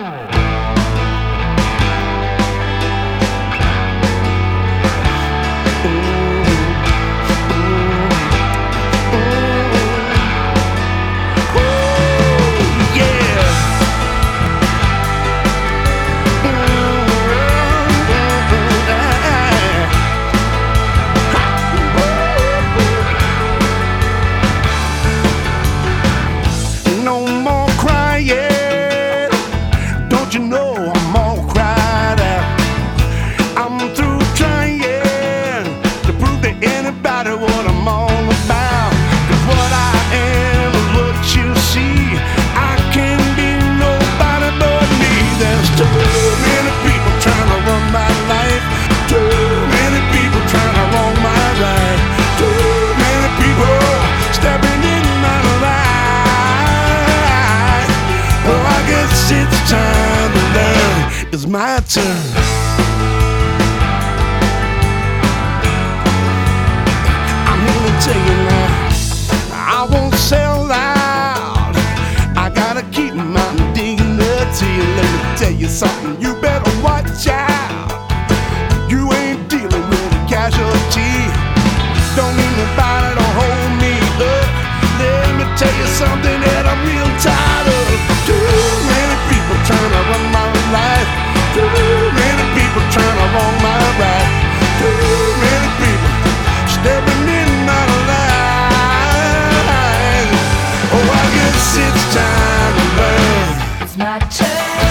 You know I'm all cried out. I'm through trying to prove to anybody what I'm all about. 'Cause what I am is what you see. I can be nobody but me. There's too many people trying to run my life. Too many people trying to wrong my right. Too many people stepping in my life. Oh, I guess it's time to learn. It's my turn. I'm here to tell you now, I won't sell out. I gotta keep my dignity. Let me tell you something, you better watch out. You ain't dealing with a casualty. Don't need nobody to hold me up. Let me tell you something that I'm real tired of. Too many people trying to run my life. Too many people trying to wrong my right. Too many people stepping in my life. Oh, I guess it's time to learn. It's my turn.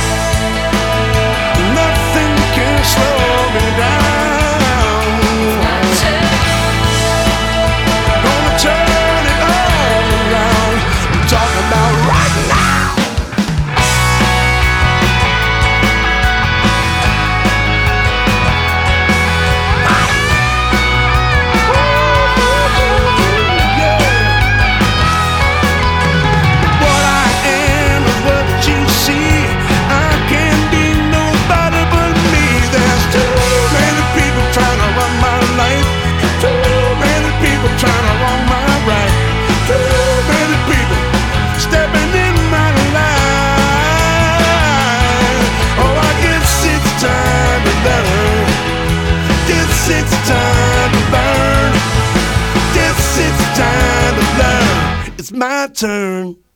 Nothing can slow me down. My turn. Gonna turn it all around. I'm talking about right now. It's time to learn. Yes, it's time to learn. It's my turn.